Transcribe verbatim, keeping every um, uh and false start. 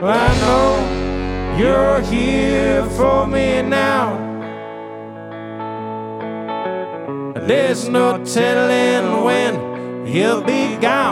I know you're here for me now. There's no telling when you'll be gone.